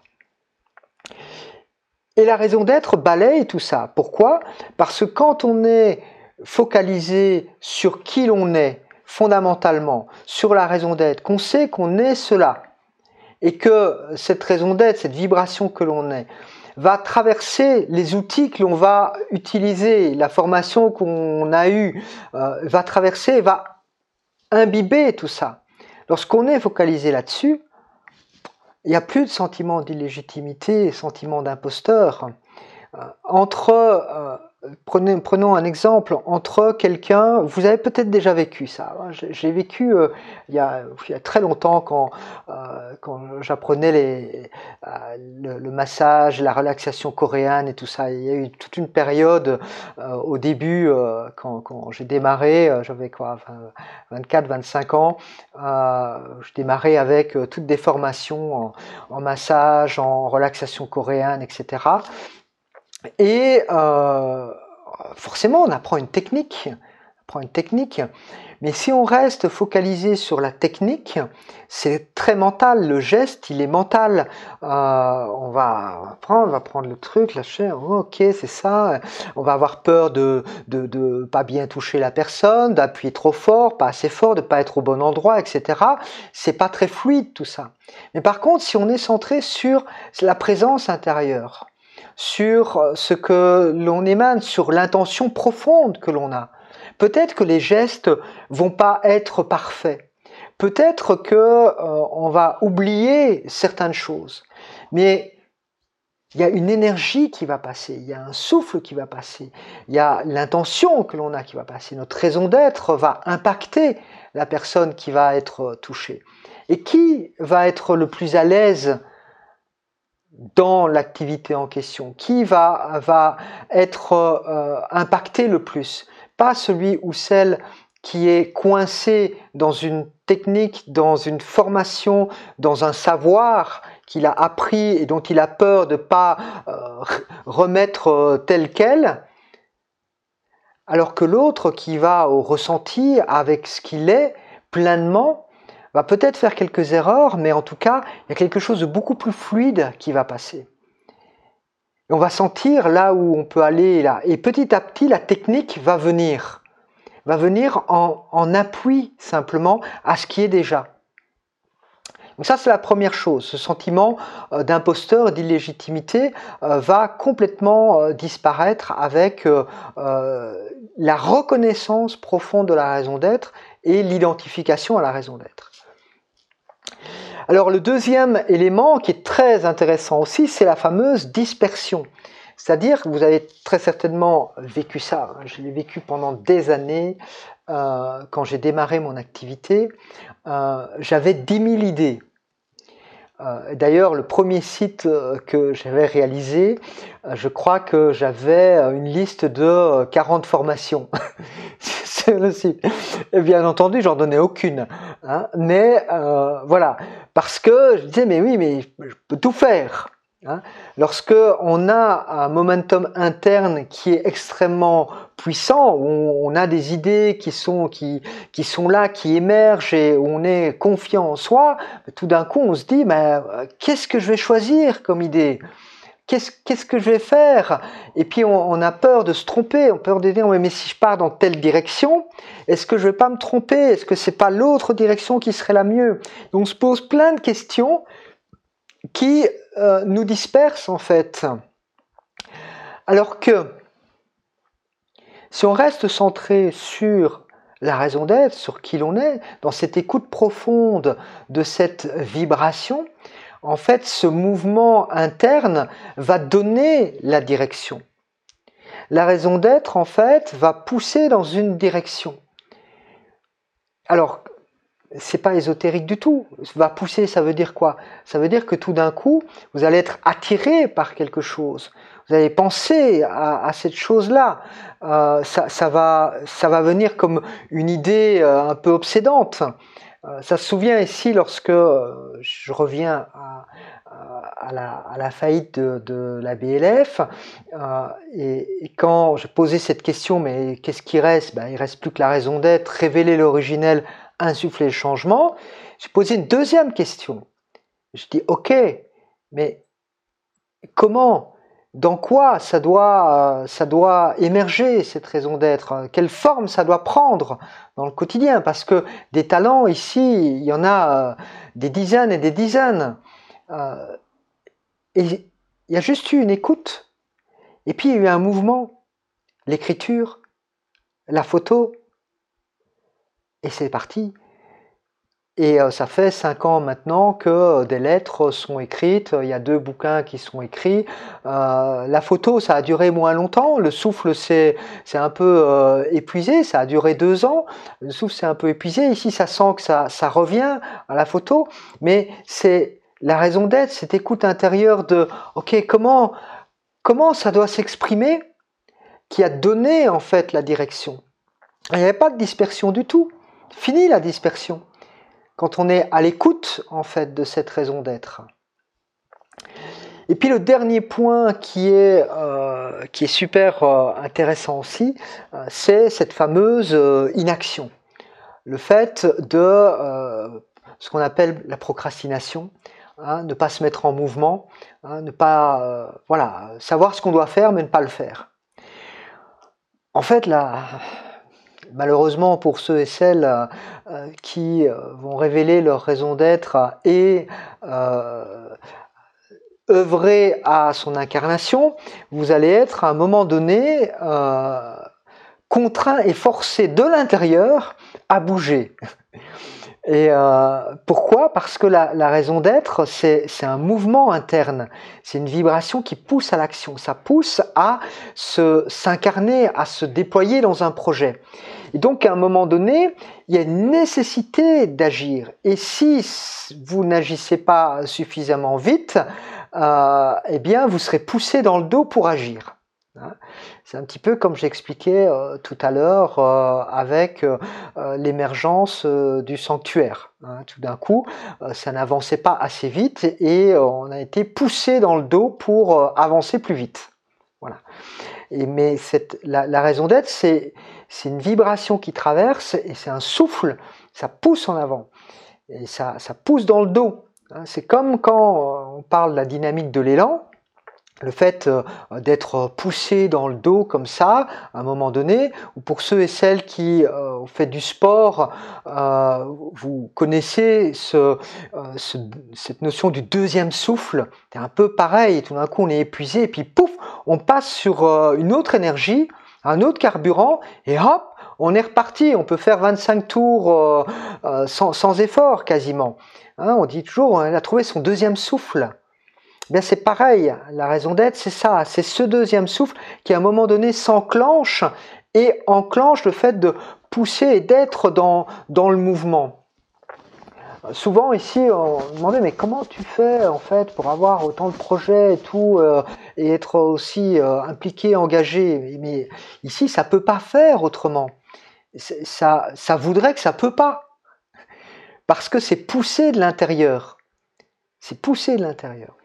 Et la raison d'être balaye tout ça. Pourquoi ? Parce que quand on est focalisé sur qui l'on est, fondamentalement, sur la raison d'être, qu'on sait qu'on est cela, et que cette raison d'être, cette vibration que l'on est, va traverser les outils que l'on va utiliser, la formation qu'on a eue, euh, va traverser, va imbiber tout ça. Lorsqu'on est focalisé là-dessus, il n'y a plus de sentiment d'illégitimité, sentiment d'imposteur. Euh, entre... Euh, Prenez, prenons un exemple entre quelqu'un, vous avez peut-être déjà vécu ça, j'ai vécu euh, il, y a, il y a très longtemps quand, euh, quand j'apprenais les, euh, le, le massage, la relaxation coréenne et tout ça. Il y a eu toute une période euh, au début, euh, quand, quand j'ai démarré, euh, j'avais quoi, vingt-quatre vingt-cinq ans, euh, je démarrais avec euh, toutes des formations en, en massage, en relaxation coréenne, et cetera. Et euh, forcément, on apprend une technique, on apprend une technique. Mais si on reste focalisé sur la technique, c'est très mental. Le geste, il est mental. Euh, on va prendre, on va prendre le truc, lâcher. Oh, ok, c'est ça. On va avoir peur de de de pas bien toucher la personne, d'appuyer trop fort, pas assez fort, de pas être au bon endroit, et cetera. C'est pas très fluide tout ça. Mais par contre, si on est centré sur la présence intérieure, sur ce que l'on émane, sur l'intention profonde que l'on a. Peut-être que les gestes vont pas être parfaits. Peut-être que euh, on va oublier certaines choses. Mais il y a une énergie qui va passer, il y a un souffle qui va passer, il y a l'intention que l'on a qui va passer, notre raison d'être va impacter la personne qui va être touchée. Et qui va être le plus à l'aise dans l'activité en question? Qui va, va être euh, impacté le plus? Pas celui ou celle qui est coincé dans une technique, dans une formation, dans un savoir qu'il a appris et dont il a peur de ne pas euh, remettre euh, tel quel, alors que l'autre qui va au ressenti avec ce qu'il est pleinement, va peut-être faire quelques erreurs, mais en tout cas, il y a quelque chose de beaucoup plus fluide qui va passer. Et on va sentir là où on peut aller là. Et petit à petit, la technique va venir. Va venir en, en appui simplement à ce qui est déjà. Donc ça, c'est la première chose. Ce sentiment euh, d'imposteur, d'illégitimité euh, va complètement euh, disparaître avec euh, euh, la reconnaissance profonde de la raison d'être et l'identification à la raison d'être. Alors le deuxième élément qui est très intéressant aussi, c'est la fameuse dispersion. C'est-à-dire que vous avez très certainement vécu ça, je l'ai vécu pendant des années, euh, quand j'ai démarré mon activité, euh, j'avais dix mille idées. Euh, D'ailleurs, le premier site que j'avais réalisé, euh, je crois que j'avais une liste de quarante formations sur le site. Et bien entendu, j'en donnais aucune. Hein, mais euh, voilà, parce que je disais, mais oui, mais je peux tout faire. Hein. Lorsque on a un momentum interne qui est extrêmement puissant, où on a des idées qui sont, qui, qui sont là, qui émergent et où on est confiant en soi, tout d'un coup on se dit, mais qu'est-ce que je vais choisir comme idée ? Qu'est-ce, qu'est-ce que je vais faire? Et puis on, on a peur de se tromper, on a peur de dire, mais si je pars dans telle direction, est-ce que je vais pas me tromper? Est-ce que c'est pas l'autre direction qui serait la mieux? Donc on se pose plein de questions qui euh, nous dispersent en fait. Alors que si on reste centré sur la raison d'être, sur qui l'on est, dans cette écoute profonde de cette vibration, en fait, ce mouvement interne va donner la direction. La raison d'être, en fait, va pousser dans une direction. Alors, c'est pas ésotérique du tout. Va pousser, ça veut dire quoi? Ça veut dire que tout d'un coup, vous allez être attiré par quelque chose. Vous allez penser à, à cette chose-là. Euh, ça, ça, va, ça va venir comme une idée euh, un peu obsédante. Euh, ça se souvient ici lorsque euh, je reviens à, à, la, à la faillite de, de la B L F euh, et, et quand je posais cette question, mais qu'est-ce qui reste? Ben, il ne reste plus que la raison d'être, révéler l'originel, insuffler le changement. J'ai posé une deuxième question. Je dis, ok, mais comment? Dans quoi ça doit, ça doit émerger cette raison d'être? Quelle forme ça doit prendre dans le quotidien? Parce que des talents ici, il y en a des dizaines et des dizaines. Euh, et il y a juste eu une écoute. Et puis il y a eu un mouvement, l'écriture, la photo, et c'est parti. Et euh, ça fait cinq ans maintenant que euh, des lettres sont écrites, il y a deux bouquins qui sont écrits. Euh, la photo, ça a duré moins longtemps, le souffle c'est un peu euh, épuisé, ça a duré deux ans, le souffle c'est un peu épuisé, ici ça sent que ça, ça revient à la photo, mais c'est la raison d'être, cette écoute intérieure de « ok, comment, comment ça doit s'exprimer ?» qui a donné en fait la direction. Il n'y avait pas de dispersion du tout, fini la dispersion. Quand on est à l'écoute en fait de cette raison d'être. Et puis le dernier point qui est, euh, qui est super euh, intéressant aussi, euh, c'est cette fameuse euh, inaction. Le fait de euh, ce qu'on appelle la procrastination, hein, ne pas se mettre en mouvement, hein, ne pas euh, voilà, savoir ce qu'on doit faire mais ne pas le faire. En fait, là, malheureusement pour ceux et celles euh, qui euh, vont révéler leur raison d'être et euh, œuvrer à son incarnation, vous allez être à un moment donné euh, contraint et forcé de l'intérieur à bouger. Et euh, pourquoi? Parce que la, la raison d'être, c'est un mouvement interne, c'est une vibration qui pousse à l'action, ça pousse à s'incarner, à se déployer dans un projet. Et donc, à un moment donné, il y a une nécessité d'agir. Et si vous n'agissez pas suffisamment vite, euh, eh bien, vous serez poussé dans le dos pour agir. C'est un petit peu comme j'expliquais euh, tout à l'heure euh, avec euh, l'émergence euh, du sanctuaire. Hein. Tout d'un coup, euh, ça n'avançait pas assez vite et euh, on a été poussé dans le dos pour euh, avancer plus vite. Voilà. Et, mais cette, la, la raison d'être, c'est une vibration qui traverse et c'est un souffle, ça pousse en avant et ça, ça pousse dans le dos. Hein. C'est comme quand on parle de la dynamique de l'élan. Le fait euh, d'être poussé dans le dos comme ça, à un moment donné, ou pour ceux et celles qui euh, ont fait du sport, euh, vous connaissez ce, euh, ce, cette notion du deuxième souffle. C'est un peu pareil, tout d'un coup on est épuisé, et puis pouf, on passe sur euh, une autre énergie, un autre carburant, et hop, on est reparti. On peut faire vingt-cinq tours euh, euh, sans, sans effort quasiment. Hein, on dit toujours, on a trouvé son deuxième souffle. Bien, c'est pareil, la raison d'être, c'est ça, c'est ce deuxième souffle qui à un moment donné s'enclenche et enclenche le fait de pousser et d'être dans, dans le mouvement. Souvent ici, on me demandait, mais comment tu fais en fait pour avoir autant de projets et tout, euh, et être aussi euh, impliqué, engagé? Mais ici, ça peut pas faire autrement. Ça, ça voudrait que ça peut pas. Parce que c'est poussé de l'intérieur. C'est poussé de l'intérieur.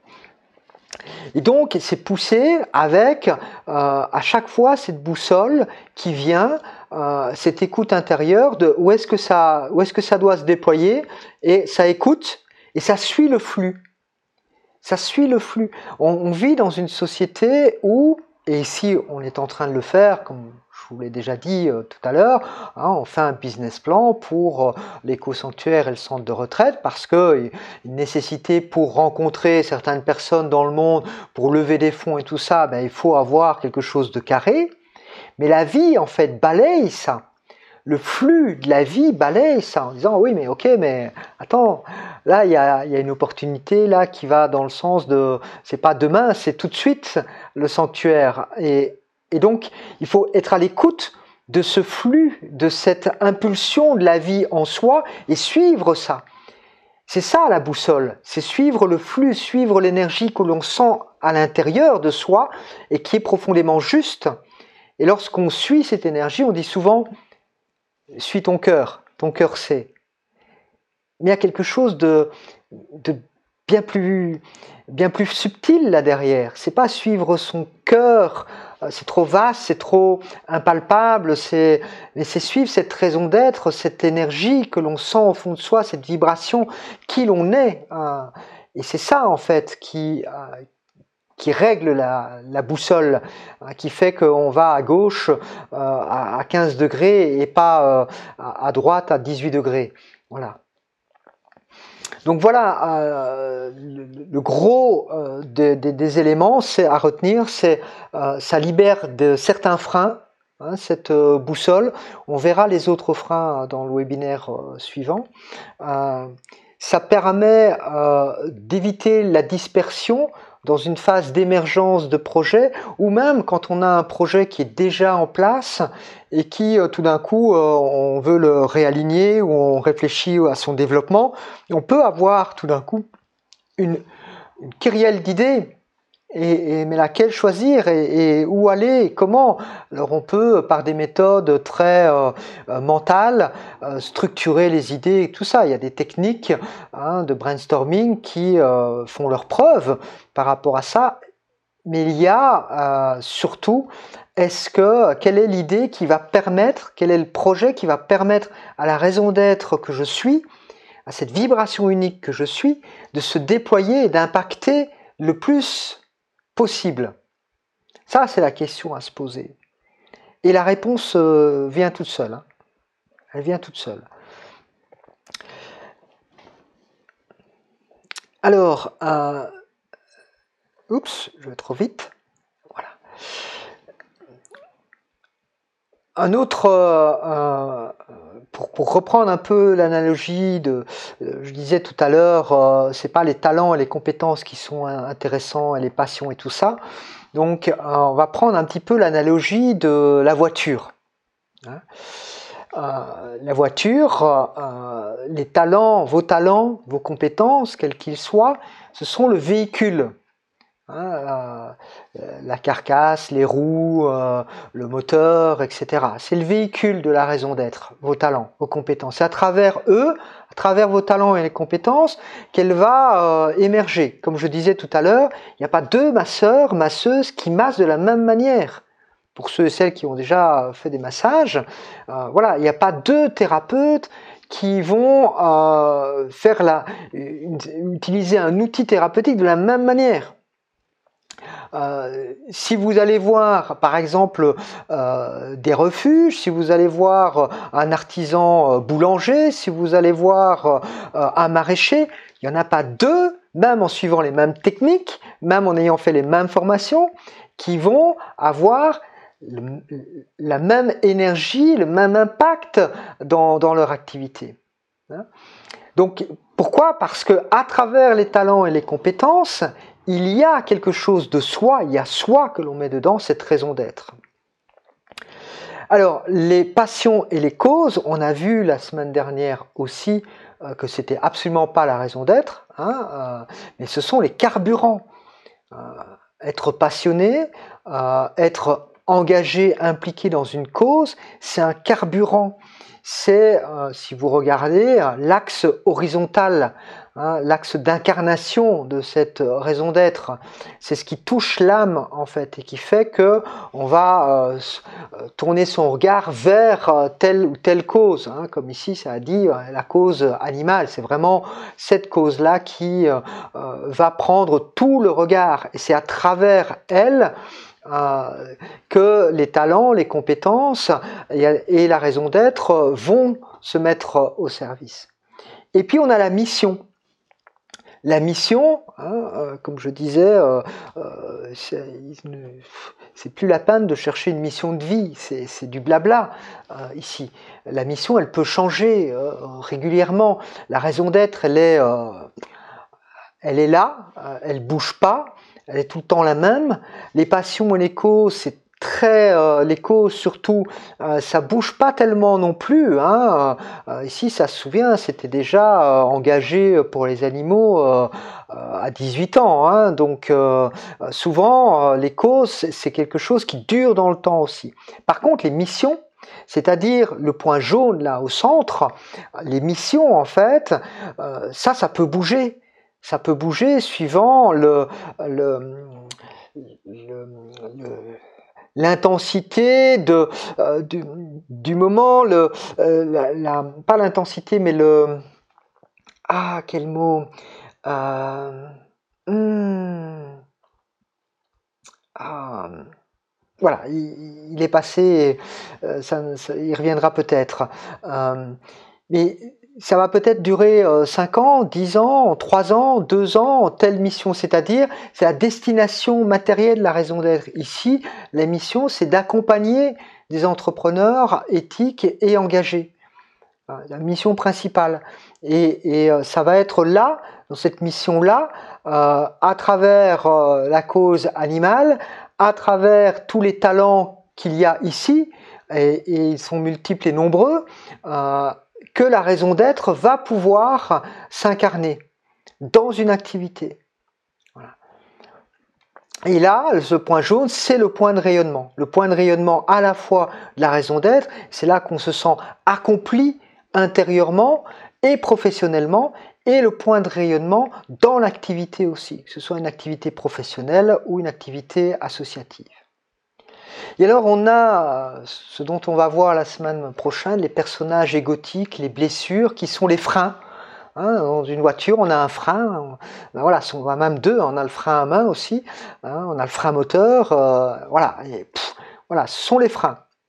Et donc, c'est poussé avec, euh, à chaque fois, cette boussole qui vient, euh, cette écoute intérieure de où est-ce que ça, où est-ce que ça doit se déployer, et ça écoute, et ça suit le flux. Ça suit le flux. On, on vit dans une société où, et ici, on est en train de le faire, comme je vous l'ai déjà dit euh, tout à l'heure, hein, on fait un business plan pour euh, l'éco-sanctuaire et le centre de retraite parce que une nécessité pour rencontrer certaines personnes dans le monde, pour lever des fonds et tout ça, ben, il faut avoir quelque chose de carré. Mais la vie, en fait, balaye ça. Le flux de la vie balaye ça en disant oui mais ok mais attends là il y a, y a une opportunité là qui va dans le sens de c'est pas demain c'est tout de suite le sanctuaire et, et donc il faut être à l'écoute de ce flux, de cette impulsion de la vie en soi et suivre ça. C'est ça la boussole, c'est suivre le flux, suivre l'énergie que l'on sent à l'intérieur de soi et qui est profondément juste. Et lorsqu'on suit cette énergie, on dit souvent suis ton cœur, ton cœur sait. Mais il y a quelque chose de, de bien plus, bien plus subtil là derrière. C'est pas suivre son cœur, c'est trop vaste, c'est trop impalpable, c'est, mais c'est suivre cette raison d'être, cette énergie que l'on sent au fond de soi, cette vibration qui l'on est. Et c'est ça en fait qui, qui règle la, la boussole, hein, qui fait qu'on va à gauche euh, à quinze degrés et pas euh, à droite à dix-huit degrés. Voilà. Donc voilà, euh, le, le gros euh, des, des, des éléments c'est à retenir, c'est euh, ça libère de certains freins, hein, cette euh, boussole. On verra les autres freins dans le webinaire euh, suivant. Euh, ça permet euh, d'éviter la dispersion dans une phase d'émergence de projet, ou même quand on a un projet qui est déjà en place et qui euh, tout d'un coup euh, on veut le réaligner ou on réfléchit à son développement, on peut avoir tout d'un coup une, une kyrielle d'idées. Et, et, mais laquelle choisir et, et où aller et comment? Alors on peut par des méthodes très euh, mentales euh, structurer les idées et tout ça. Il y a des techniques hein, de brainstorming qui euh, font leurs preuves par rapport à ça. Mais il y a euh, surtout, est-ce que quelle est l'idée qui va permettre, quel est le projet qui va permettre à la raison d'être que je suis, à cette vibration unique que je suis, de se déployer et d'impacter le plus possible? Ça, c'est la question à se poser. Et la réponse euh, vient toute seule. Hein. Elle vient toute seule. Alors, euh, oups, je vais trop vite. Voilà. Un autre euh, pour, pour reprendre un peu l'analogie de, euh, je disais tout à l'heure, euh, c'est pas les talents et les compétences qui sont intéressants et les passions et tout ça. Donc, euh, on va prendre un petit peu l'analogie de la voiture. Hein. Euh, la voiture, euh, les talents, vos talents, vos compétences, quels qu'ils soient, ce sont le véhicule. Hein, euh, la carcasse, les roues, euh, le moteur, et cetera. C'est le véhicule de la raison d'être, vos talents, vos compétences. C'est à travers eux, à travers vos talents et les compétences, qu'elle va euh, émerger. Comme je disais tout à l'heure, il n'y a pas deux masseurs, masseuses qui massent de la même manière. Pour ceux et celles qui ont déjà fait des massages, euh, voilà, il n'y a pas deux thérapeutes qui vont euh, faire la, utiliser un outil thérapeutique de la même manière. Euh, si vous allez voir par exemple euh, des refuges, si vous allez voir un artisan euh, boulanger, si vous allez voir euh, un maraîcher, il n'y en a pas deux, même en suivant les mêmes techniques, même en ayant fait les mêmes formations, qui vont avoir le, la même énergie, le même impact dans, dans leur activité. Hein? Donc pourquoi? Parce que à travers les talents et les compétences, il y a quelque chose de soi, il y a soi que l'on met dedans, cette raison d'être. Alors, les passions et les causes, on a vu la semaine dernière aussi euh, que c'était absolument pas la raison d'être, hein, euh, mais ce sont les carburants. Euh, être passionné, euh, être engagé, impliqué dans une cause, c'est un carburant. C'est, euh, si vous regardez, l'axe horizontal, hein, l'axe d'incarnation de cette raison d'être. C'est ce qui touche l'âme, en fait, et qui fait que on va euh, tourner son regard vers euh, telle ou telle cause. Hein, comme ici, ça a dit, euh, la cause animale. C'est vraiment cette cause-là qui euh, euh, va prendre tout le regard. Et c'est à travers elle Euh, que les talents, les compétences et, et la raison d'être vont se mettre au service. Et puis on a la mission. La mission, hein, euh, comme je disais, euh, euh, c'est plus la peine de chercher une mission de vie, c'est du blabla euh, ici. La mission, elle peut changer euh, régulièrement. La raison d'être, elle est, euh, elle est là, euh, elle bouge pas. Elle est tout le temps la même. Les passions et les causes, c'est très euh, les causes surtout, euh, ça bouge pas tellement non plus. Hein. Euh, ici, ça se souvient, c'était déjà euh, engagé pour les animaux euh, euh, à dix-huit ans. Hein. Donc euh, souvent, euh, les causes, c'est quelque chose qui dure dans le temps aussi. Par contre, les missions, c'est-à-dire le point jaune là au centre, les missions en fait, euh, ça, ça peut bouger. Ça peut bouger suivant le, le, l'intensité de euh, du, du moment, le, euh, la, la, pas l'intensité, mais le ah quel mot euh, hmm, ah, voilà, il, il est passé, euh, ça, ça, il reviendra peut-être. Euh, mais ça va peut-être durer cinq ans, dix ans, trois ans, deux ans, telle mission, c'est-à-dire c'est la destination matérielle de la raison d'être. Ici, la mission, c'est d'accompagner des entrepreneurs éthiques et engagés. La mission principale. Et, et ça va être là, dans cette mission-là, euh, à travers euh, la cause animale, à travers tous les talents qu'il y a ici, et, et ils sont multiples et nombreux, euh, que la raison d'être va pouvoir s'incarner dans une activité. Voilà. Et là, ce point jaune, c'est le point de rayonnement. Le point de rayonnement à la fois de la raison d'être, c'est là qu'on se sent accompli intérieurement et professionnellement, et le point de rayonnement dans l'activité aussi, que ce soit une activité professionnelle ou une activité associative. Et alors on a ce dont on va voir la semaine prochaine, les personnages égotiques, les blessures qui sont les freins. Hein, dans une voiture, on a un frein, on, ben voilà, on a même deux, on a le frein à main aussi, hein, on a le frein moteur, euh, voilà, et, pff, voilà, ce sont les freins.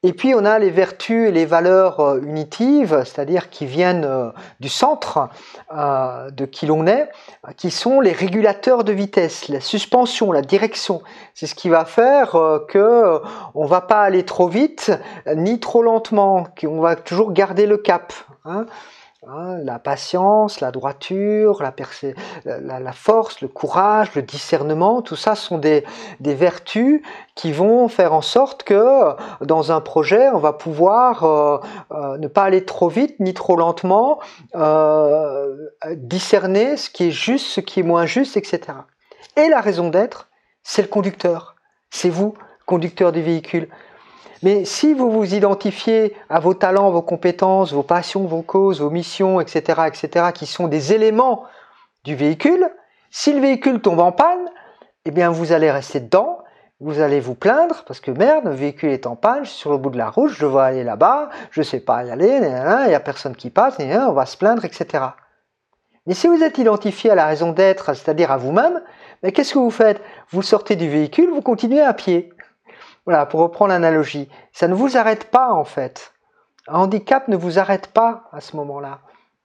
Et puis on a les vertus et les valeurs euh, unitives, c'est-à-dire qui viennent euh, du centre euh, de qui l'on est, qui sont les régulateurs de vitesse, la suspension, la direction. C'est ce qui va faire euh, que euh, on va pas aller trop vite ni trop lentement, qu'on va toujours garder le cap. Hein. Hein, la patience, la droiture, la, persé- la, la force, le courage, le discernement, tout ça sont des, des vertus qui vont faire en sorte que dans un projet, on va pouvoir euh, euh, ne pas aller trop vite ni trop lentement, euh, discerner ce qui est juste, ce qui est moins juste, et cetera. Et la raison d'être, c'est le conducteur, c'est vous, conducteur du véhicule. Mais si vous vous identifiez à vos talents, vos compétences, vos passions, vos causes, vos missions, et cetera, et cetera, qui sont des éléments du véhicule, si le véhicule tombe en panne, eh bien vous allez rester dedans, vous allez vous plaindre, parce que merde, le véhicule est en panne, je suis sur le bout de la route, je dois aller là-bas, je ne sais pas y aller, il n'y a personne qui passe, on va se plaindre, et cetera. Mais si vous êtes identifié à la raison d'être, c'est-à-dire à vous-même, mais qu'est-ce que vous faites? Vous sortez du véhicule, vous continuez à pied. Voilà, pour reprendre l'analogie, ça ne vous arrête pas en fait. Un handicap ne vous arrête pas à ce moment-là.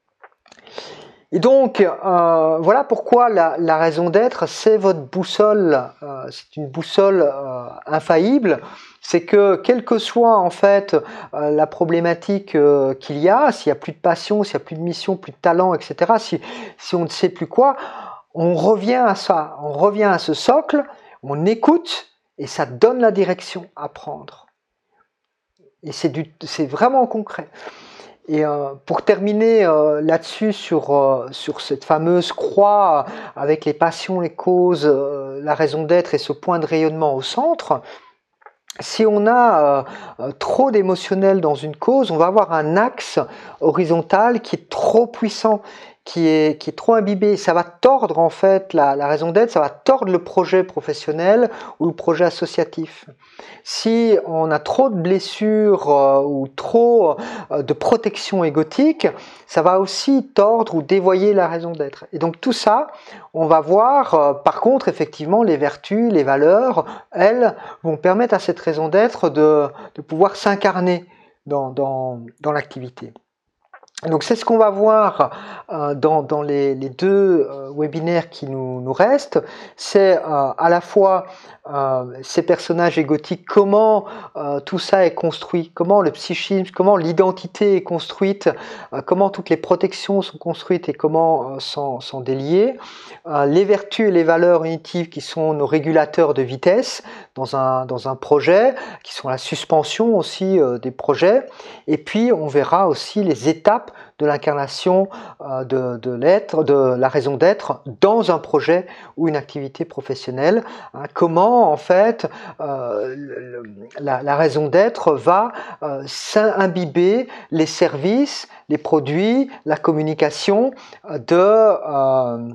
Et donc, euh, voilà pourquoi la, la raison d'être, c'est votre boussole, euh, c'est une boussole euh, infaillible. C'est que, quelle que soit en fait euh, la problématique euh, qu'il y a, s'il n'y a plus de passion, s'il n'y a plus de mission, plus de talent, et cetera, si, si on ne sait plus quoi, on revient à ça, on revient à ce socle, on écoute, et ça donne la direction à prendre. Et c'est, du, c'est vraiment concret. Et euh, pour terminer euh, là-dessus, sur, euh, sur cette fameuse croix avec les passions, les causes, euh, la raison d'être et ce point de rayonnement au centre, si on a euh, trop d'émotionnel dans une cause, on va avoir un axe horizontal qui est trop puissant, qui est, qui est trop imbibé. Ça va tordre en fait la, la raison d'être, ça va tordre le projet professionnel ou le projet associatif. Si on a trop de blessures euh, ou trop euh, de protection égotique, ça va aussi tordre ou dévoyer la raison d'être. Et donc tout ça, on va voir, euh, par contre, effectivement, les vertus, les valeurs, elles, vont permettre à cette raison d'être de, de pouvoir s'incarner dans, dans, dans l'activité. Donc c'est ce qu'on va voir euh, dans, dans les, les deux euh, webinaires qui nous, nous restent. C'est euh, à la fois euh, ces personnages égotiques, comment euh, tout ça est construit, comment le psychisme, comment l'identité est construite, euh, comment toutes les protections sont construites et comment euh, s'en, s'en délier. Euh, les vertus et les valeurs unitives qui sont nos régulateurs de vitesse dans un, dans un projet, qui sont la suspension aussi euh, des projets. Et puis on verra aussi les étapes de l'incarnation euh, de, de l'être, de la raison d'être dans un projet ou une activité professionnelle. Hein, comment en fait euh, le, la, la raison d'être va euh, s'imbiber les services, les produits, la communication de, euh,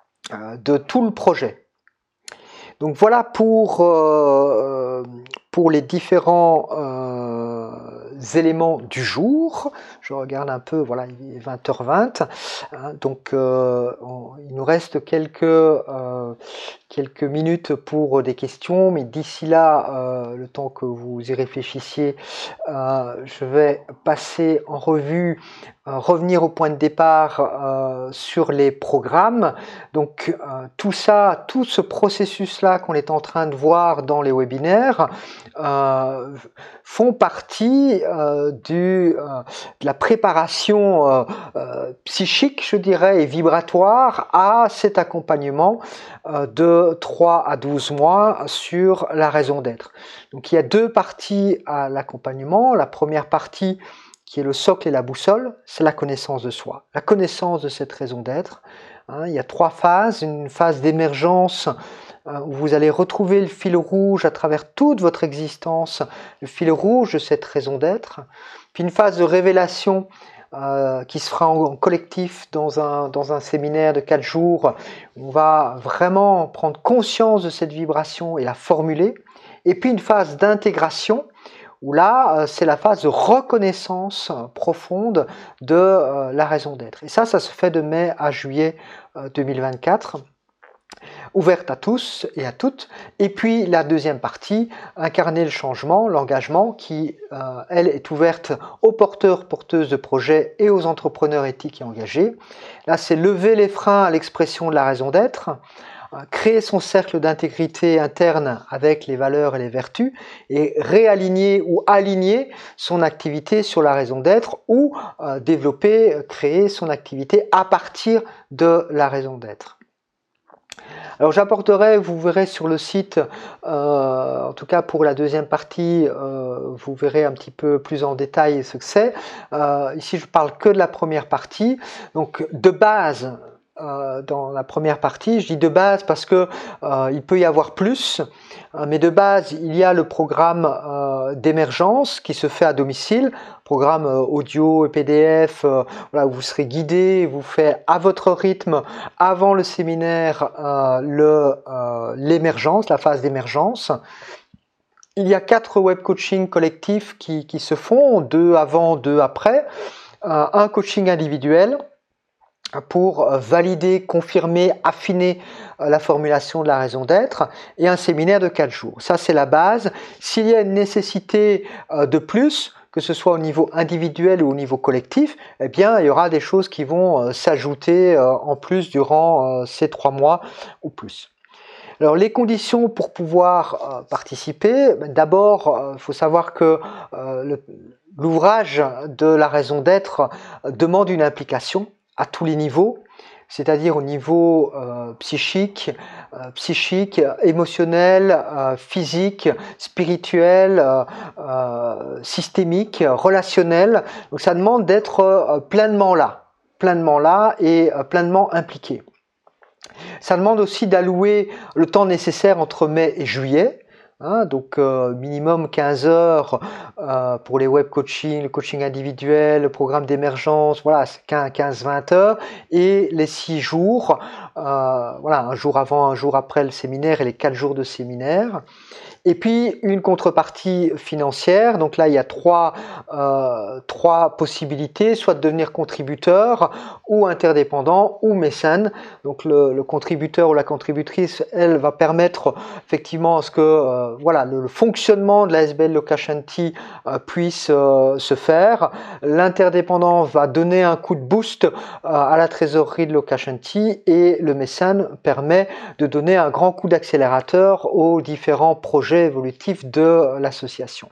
de tout le projet. Donc voilà pour, euh, pour les différents euh, éléments du jour. Je regarde un peu, voilà, il est vingt heures vingt, hein, donc euh, on, il nous reste quelques, euh, quelques minutes pour des questions, mais d'ici là, euh, le temps que vous y réfléchissiez, euh, je vais passer en revue, euh, revenir au point de départ euh, sur les programmes. Donc euh, tout ça, tout ce processus-là qu'on est en train de voir dans les webinaires euh, font partie euh, du, euh, de la préparation euh, euh, psychique, je dirais, et vibratoire à cet accompagnement euh, de trois à douze mois sur la raison d'être. Donc il y a deux parties à l'accompagnement. La première partie, qui est le socle et la boussole, c'est la connaissance de soi, la connaissance de cette raison d'être. Hein, il y a trois phases, une phase d'émergence euh, où vous allez retrouver le fil rouge à travers toute votre existence, le fil rouge de cette raison d'être, puis une phase de révélation euh, qui se fera en, en collectif dans un, dans un séminaire de quatre jours, où on va vraiment prendre conscience de cette vibration et la formuler, et puis une phase d'intégration, où là, c'est la phase de reconnaissance profonde de la raison d'être. Et ça, ça se fait de mai à juillet deux mille vingt-quatre. ouverte à tous et à toutes. Et puis la deuxième partie, incarner le changement, l'engagement, qui, euh, elle, est ouverte aux porteurs, porteuses de projets et aux entrepreneurs éthiques et engagés. Là, c'est lever les freins à l'expression de la raison d'être, créer son cercle d'intégrité interne avec les valeurs et les vertus et réaligner ou aligner son activité sur la raison d'être ou euh, développer, créer son activité à partir de la raison d'être. Alors j'apporterai, vous verrez sur le site, euh, en tout cas pour la deuxième partie, euh, vous verrez un petit peu plus en détail ce que c'est. Euh, ici je parle que de la première partie, donc de base, euh, dans la première partie, je dis de base parce que euh, il peut y avoir plus, euh, mais de base il y a le programme euh, d'émergence qui se fait à domicile, programme euh, audio et P D F, euh, voilà, où vous serez guidé, vous faites à votre rythme avant le séminaire euh, le, euh, l'émergence, la phase d'émergence. Il y a quatre web coaching collectifs qui, qui se font, deux avant, deux après, euh, un coaching individuel pour valider, confirmer, affiner la formulation de la raison d'être et un séminaire de quatre jours. Ça, c'est la base. S'il y a une nécessité de plus, que ce soit au niveau individuel ou au niveau collectif, eh bien, il y aura des choses qui vont s'ajouter en plus durant ces trois mois ou plus. Alors, les conditions pour pouvoir participer, d'abord, il faut savoir que l'ouvrage de la raison d'être demande une implication à tous les niveaux, c'est-à-dire au niveau euh, psychique, euh, psychique, émotionnel, euh, physique, spirituel, euh, euh, systémique, relationnel. Donc ça demande d'être euh, pleinement là, pleinement là et euh, pleinement impliqué. Ça demande aussi d'allouer le temps nécessaire entre mai et juillet. Hein, donc euh, minimum quinze heures euh, pour les web coaching, le coaching individuel, le programme d'émergence, voilà, quinze vingt heures, et les six jours, euh, voilà, un jour avant, un jour après le séminaire et les quatre jours de séminaire. Et puis une contrepartie financière, donc là il y a trois, euh, trois possibilités, soit de devenir contributeur ou interdépendant ou mécène. Donc le, le contributeur ou la contributrice, elle va permettre effectivement à ce que euh, voilà, le, le fonctionnement de la S B L Locationnity euh, puisse euh, se faire. L'interdépendant va donner un coup de boost euh, à la trésorerie de Locationnity et le mécène permet de donner un grand coup d'accélérateur aux différents projets évolutifs de l'association.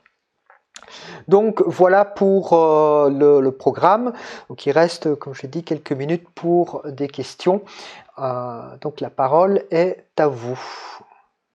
Donc voilà pour euh, le, le programme. Donc il reste, comme je l'ai dit, quelques minutes pour des questions. Euh, donc la parole est à vous.